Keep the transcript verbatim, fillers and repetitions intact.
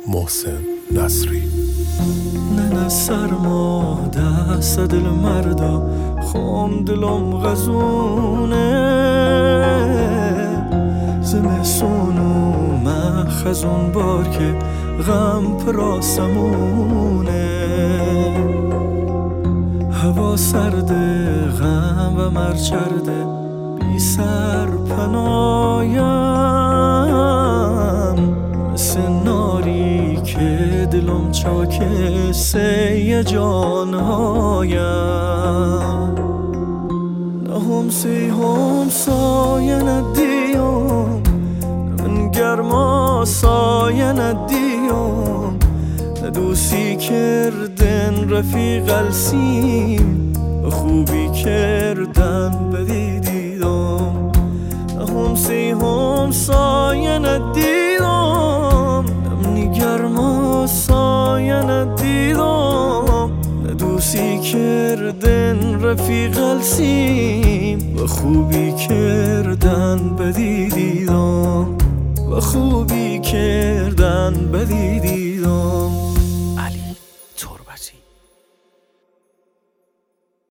محسن نصری. نه سرما دست دل مردا خام دلم غزونه، زمستون اومد خزون بار که غم پراسمونه، هوا سرده غم و مرچرده بی سر پنایم، مثل ناری که دلم چاکه سی جانهایم. نه همسی همسایه ندیم، من گرما سایه ندیم، نه دوستی کردن رفیق السیم، و خوبی کردن بدی دیدم. نه همسی همسایه ندیدم، من گرما سایه ندیدم، نه دوستی کردن رفیق السیم، و خوبی کردن بدی دیدم، و خوبی کردن بدی دیدم.